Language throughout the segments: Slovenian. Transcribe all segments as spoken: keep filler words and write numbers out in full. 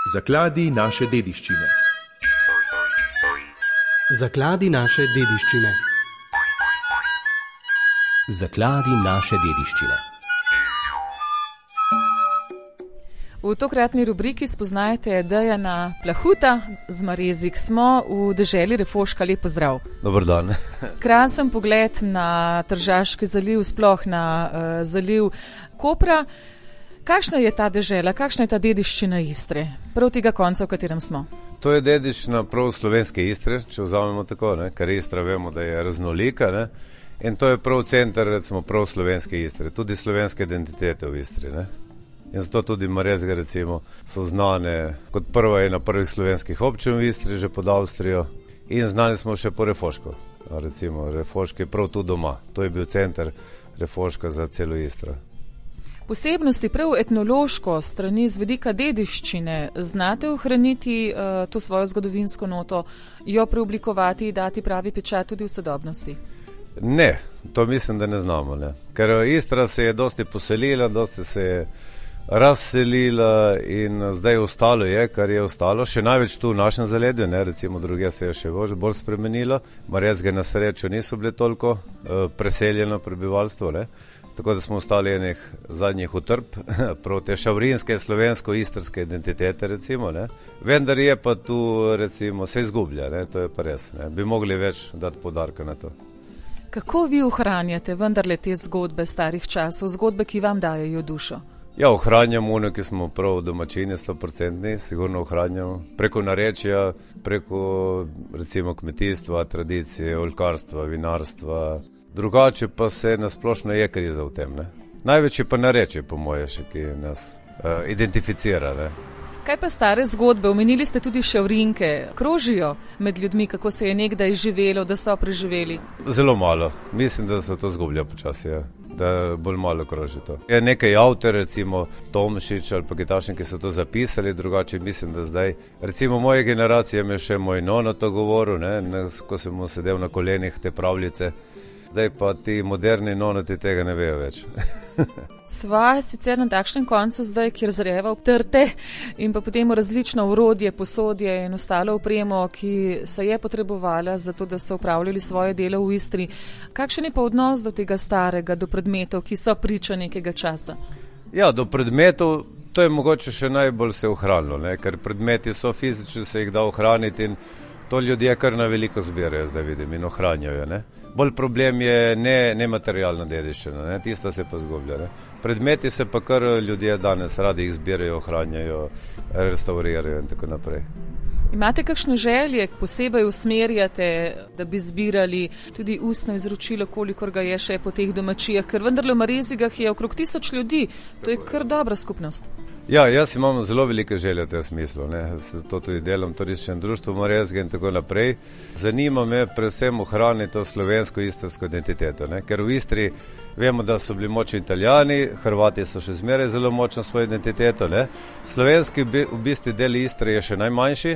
Zakladi naše dediščine. Zakladi naše dediščine. Zakladi naše dediščine. V tokratni rubriki spoznajte Dejana Plahuta z Marezik. Smo v deželi Refoška. Lep pozdrav. Dober dan. Krasen pogled na Tržaški zaliv, sploh na uh, zaliv Kopra. Kakšna je ta dežela, kakšna je ta dediščina Istre, prav tega konca, v katerem smo? To je dediščina prav slovenske Istre, če vzamemo tako, ne? Ker Istra vemo, da je raznolika, ne? In to je prav center, recimo, prav slovenske Istre, tudi slovenske identitete v Istri, ne? In zato tudi Marezige, recimo, so znane kot prva ena prvih slovenskih občin v Istri, že pod Avstrijo, in znani smo še po Refošku. Recimo, Refošk je prav tu doma, to je bil center Refoška za celo Istro. Posebnosti prav etnološko strani z vidika dediščine znate ohraniti uh, to svojo zgodovinsko noto, jo preoblikovati, dati pravi pečat tudi v sodobnosti? Ne, to mislim, da ne znamo. Ne. Ker Istra se je dosti poselila, dosti se je razselila in zdaj ostalo je, kar je ostalo. Še največ tu v našem zaledju, ne, recimo druge se je še bolj spremenilo. Marezige na srečo niso bile toliko uh, preseljeno prebivalstvo, ne. Tako da smo ostali enih zadnjih utrp prav te šavrinske slovensko-istrske identitete, recimo, ne. Vendar je pa tu, recimo, se izgublja, ne, to je pa res, ne. Bi mogli več dati poudarka na to. Kako vi ohranjate vendarle te zgodbe starih časov, zgodbe, ki vam dajejo dušo? Ja, ohranjamo ono, ki smo prav domačini, sto procentni, sigurno ohranjamo. Preko narečja, preko, recimo, kmetijstva, tradicije, oljkarstva, vinarstva. Drugače pa se nasplošno je kriza v tem, ne. Največje pa narečje, po moje, še, ki nas uh, identificira, ne. Kaj pa stare zgodbe? Omenili ste tudi šavrinke. Krožijo med ljudmi, kako se je nekdaj živelo, da so preživeli? Zelo malo. Mislim, da se to zgublja počasi, ja. Da bolj malo kroži to. Je nekaj avtor, recimo Tomšič ali pa Gitašin, ki so to zapisali, drugače mislim, da zdaj, recimo moje generacije mi je še moj nono to govoril, ne, ko sem mu sedel na kolenih te pravljice. Zdaj pa ti moderni nonoti tega ne vejo več. Sva sicer na takšnem koncu zdaj, kjer zreva trte in pa potem različno orodje, posodje in ostalo opremo, ki se je potrebovala za to, da so upravljali svoje delo v Istri. Kakšen je pa odnos do tega starega, do predmetov, ki so priča nekega časa? Ja, do predmetov, to je mogoče še najbolj se ohranilo, ne? Ker predmeti so fizični, se jih da ohraniti in to ljudje kar na veliko zbirajo, zdaj vidim, in ohranjajo, ne. Bolj problem je ne, nematerialna dediščina, ne, tista se pa zgublja, ne. Predmeti se pa kar ljudje danes radi jih zbirajo, ohranjajo, restaurirajo in tako naprej. Imate kakšne želje, posebej usmerjate, da bi zbirali tudi ustno izročilo, kolikor ga je še po teh domačijah, ker vendarle v Marezigah je okrog tisoč ljudi, to je kar dobra skupnost. Ja, jaz imam zelo velike želje v tem smislu, ne, to tudi delam, turističnem društvu Marezige in tako naprej. Zanima me predvsem ohraniti to slovensko-istrsko identiteto, ne, ker v Istri vemo, da so bili močni Italijani, Hrvati so še zmeraj zelo močno svojo identiteto, ne. Slovenski v bistvu del Istre je še najmanjši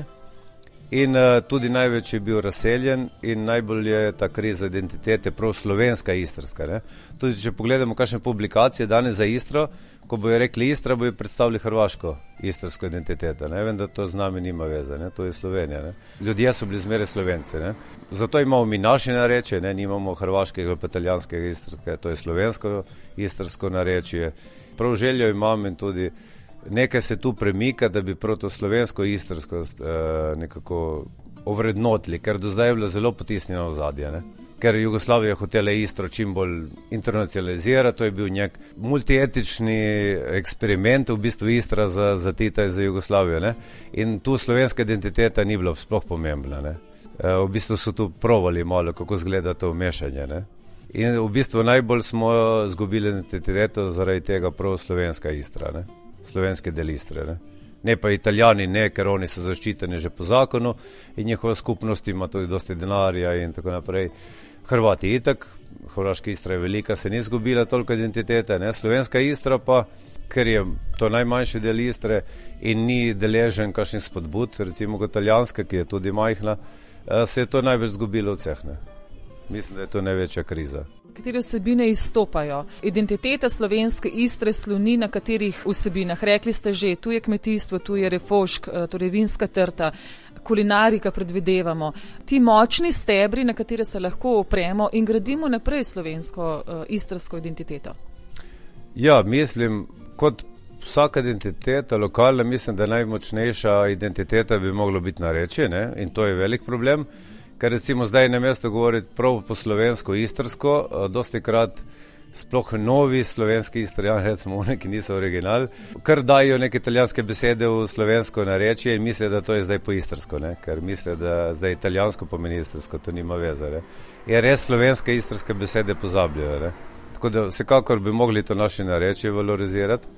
in uh, tudi največ je bil razseljen in najbolj je ta kriza identitete prav slovenska istrska, ne. Tudi če pogledamo kakšne publikacije danes za Istro, ko bojo rekli Istra, bojo predstavili hrvaško istrsko identiteto, ne. Vem, da to z nami nima veze, ne. To je Slovenija, ne. Ljudje so bili zmeraj Slovenci, ne. Zato imamo mi naše narečje, ne, nimamo hrvaškega ali pa italijanskega istrskega, to je slovensko istrsko narečje. Prav željo imam in tudi nekaj se tu premika, da bi prav to slovensko istrskost eh, nekako ovrednotili, ker do zdaj je bila zelo potisnjena v zadje, ne. Ker Jugoslavija hotela Istro čim bolj internacionalizirati, to je bil nek multietični eksperiment, v bistvu Istra za, za Tita in za Jugoslavijo, ne. In tu slovenska identiteta ni bila sploh pomembna, ne. E, v bistvu so tu provali malo, kako zgleda to vmešanje, ne. In v bistvu najbolj smo zgubili identiteto zaradi tega prav slovenska Istra, ne. Slovenske del Istre, ne. Ne pa Italijani, ne, ker oni so zaščiteni že po zakonu in njihova skupnost ima tudi dosti denarja in tako naprej. Hrvati itak, hrvaška Istra je velika, se ni zgubila toliko identitete, ne. Slovenska Istra pa, ker je to najmanjši del Istre in ni deležen kakšnih spodbud, recimo kot italijanska, ki je tudi majhna, se je to največ zgubilo od vseh, ne. Mislim, da je to največja kriza. Katere vsebine izstopajo? Identiteta slovenske Istre sloni na katerih vsebinah? Rekli ste že, tu je kmetijstvo, tu je refošk, torej vinska trta, kulinarika predvidevamo. Ti močni stebri, na katere se lahko opremo in gradimo naprej slovensko uh, istrsko identiteto. Ja, mislim, kot vsaka identiteta, lokalna, mislim, da najmočnejša identiteta bi moglo biti narečje, ne? In to je velik problem, ker recimo zdaj na mesto govoriti prav po slovensko, istrsko, dosti krat sploh novi slovenski istrijan, recimo oni, ki niso original, kar dajo neke italijanske besede v slovensko narečje in misle, da to je zdaj po istrsko, ne? Ker misle, da zdaj italijansko pomeni istrsko, to nima veze. Ne? Je res slovenske istrske besede pozabljajo, ne? Tako da vsekakor bi mogli to naše narečje valorizirati.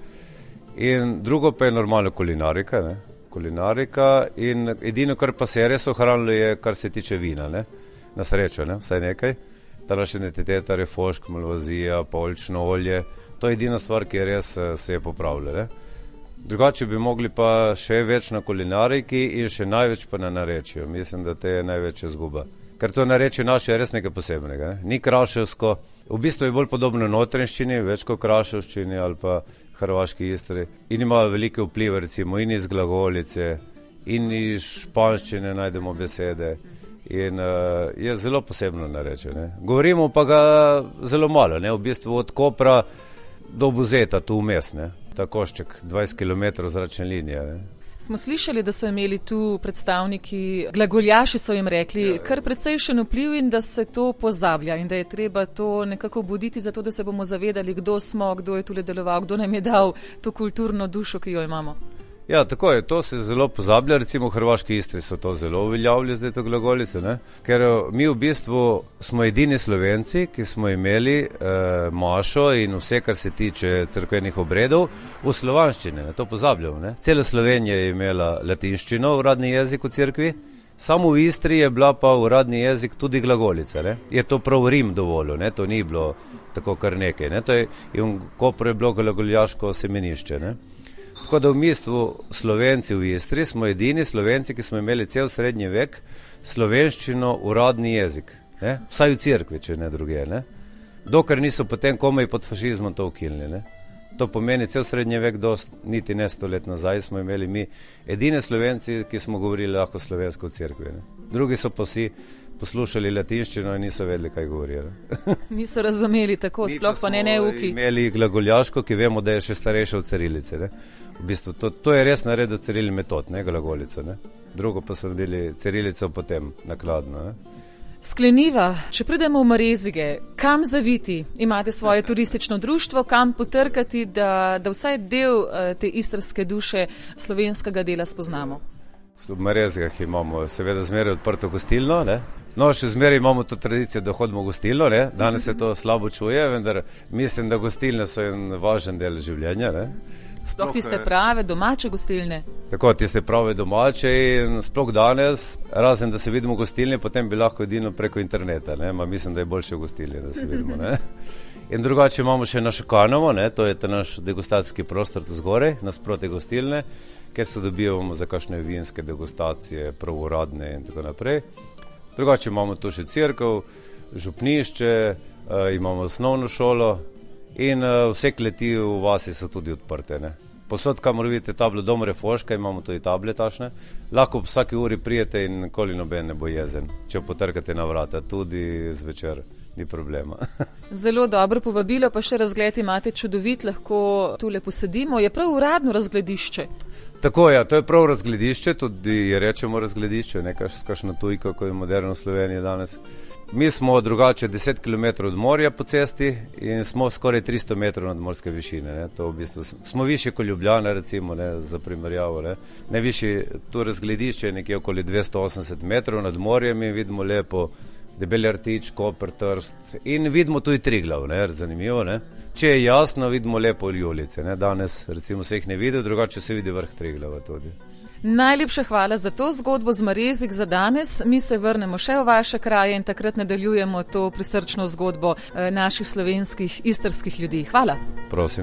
In drugo pa je normalno kulinarika, ne? Kulinarika in edino, kar pa se je res ohranilo, je, kar se tiče vina, ne? Na srečo, ne? Vsaj nekaj. Ta naša identiteta, refošk, malvazija, polčno olje, to je edina stvar, ki je res se je popravila, ne? Drugače bi mogli pa še več na kulinariki in še največ pa na narečju. Mislim, da te je največja zguba. Ker to narečje naše je res nekaj posebnega, ne? Ni kraševsko, v bistvu je bolj podobno notranjščini, več kot kraševščini ali pa hrvaški Istri. In ima velike vplive, recimo, in iz glagolice, in iz španščine najdemo besede. In uh, je zelo posebno narečje, ne? Govorimo pa ga zelo malo, ne? V bistvu od Kopra do Buzeta, tu vmes, ne? Ta košček, dvajset kilometrov zračne linije, ne? Smo slišali, da so imeli tu predstavniki, glagoljaši so jim rekli, ja, kar precejšen vpliv in da se to pozablja in da je treba to nekako buditi, zato da se bomo zavedali, kdo smo, kdo je tule deloval, kdo nam je dal to kulturno dušo, ki jo imamo. Ja, tako je, to se zelo pozablja, recimo v Hrvaški Istri so to zelo uveljavili zdaj to glagolice, ne? Ker mi v bistvu smo edini Slovenci, ki smo imeli eh, mašo in vse, kar se tiče cerkvenih obredov, v slovanščini, ne? To pozabljamo, ne? Cela Slovenija je imela latinščino, uradni jezik v cerkvi, samo v Istri je bila pa uradni jezik tudi glagolica, ne? Je to prav Rim dovolil, ne? To ni bilo tako kar nekaj, ne? To je, in v Kopru je bilo glagoljaško semenišče, ne? Tako da v bistvu Slovenci v Istri smo edini Slovenci, ki smo imeli cel srednji vek slovenščino uradni jezik, ne? Vsaj v cerkvi, če ne druge, ne? Dokler niso potem komaj pod fašizmom to ukinili, ne? To pomeni cel srednji vek, dost, niti ne sto let nazaj smo imeli mi edine Slovenci, ki smo govorili lahko slovensko v cerkvi, ne? Drugi so pa vsi poslušali latinščino in niso vedeli, kaj govorijo. Niso razumeli tako, sploh pa ne neuki. Imeli glagoljaško, ki vemo, da je še starejša od cirilice, ne? V bistvu to, to je res naredil cirilni metod, ne, glagolico, ne? Drugo pa so naredili cirilico potem nakladno, ne? Skleniva, če pridemo v Marezige, kam zaviti? Imate svoje turistično društvo, kam potrkati, da, da vsaj del te istrske duše slovenskega dela spoznamo? V Marezigah imamo seveda zmeraj odprto gostilno, ne? No, še zmeraj imamo to tradicijo, da hodimo v gostilno, ne? Danes se to slabo čuje, vendar mislim, da gostilne so en važen del življenja, ne? Sploh tiste prave domače gostilne. Tako, tiste prave domače in sploh danes, razen da se vidimo v gostilni, potem bi lahko edino preko interneta, ne? Ma mislim, da je boljše v gostilni, da se vidimo, ne? In drugače imamo še našo Kanovo, ne? To je ta naš degustacijski prostor tu zgoraj, nasproti gostilne, kjer se dobivamo za kakšne vinske degustacije, prav uradne in tako naprej. Drugače imamo tu še cerkev, župnišče, uh, imamo osnovno šolo in uh, vse kleti v vasi so tudi odprte, ne? Posod, kamor vidite tablo Dom Refoška, imamo tudi table tašne. Lahko v vsaki uri prijete in nikoli noben ne bo jezen, če potrkate na vrata, tudi zvečer. Ni problema. Zelo dobro povabilo, pa še razgled imate čudovit, lahko tule posedimo. Je prav uradno razgledišče? Tako je, ja, to je prav razgledišče, tudi je rečemo razgledišče, ne kakšna tujka, kot je moderno v Sloveniji danes. Mi smo drugače deset kilometrov od morja po cesti in smo skoraj tristo metrov nad morske višine, ne? To v bistvu smo više kot Ljubljana, recimo, ne, za primerjavo, ne. Najvišje to razgledišče je nekje okoli dvesto osemdeset metrov nad morjem in vidimo lepo Debeli Rtič, Koper, Trst in vidimo tudi Triglav, ne, zanimivo, ne. Če je jasno, vidimo lepo Julice, ne, danes recimo se jih ne vidi, drugače se vidi vrh Triglava tudi. Najlepša hvala za to zgodbo z Marezik za danes. Mi se vrnemo še v vaše kraje in takrat nadaljujemo to prisrčno zgodbo naših slovenskih, istrskih ljudi. Hvala. Prosim.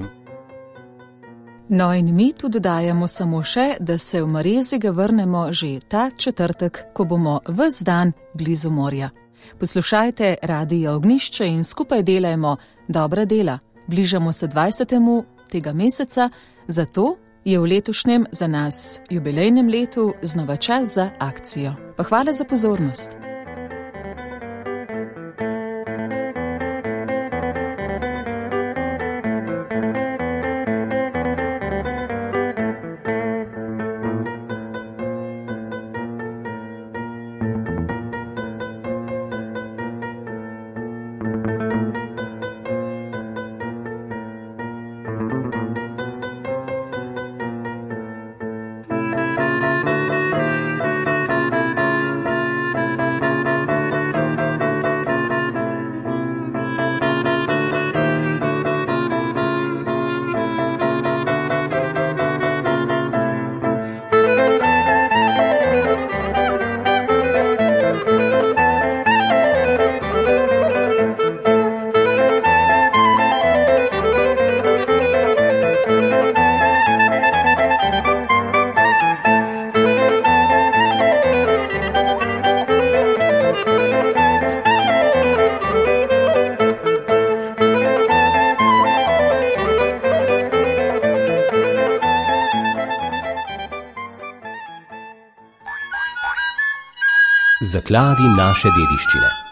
No in mi tu dodajamo samo še, da se v Marezige vrnemo že ta četrtek, ko bomo ves dan blizu morja. Poslušajte Radio Ognjišče in skupaj delajmo dobra dela. Bližamo se dvajsetemu tega meseca, zato je v letošnjem za nas jubilejnem letu znova čas za akcijo. Pa hvala za pozornost. Zakladi naše dediščine.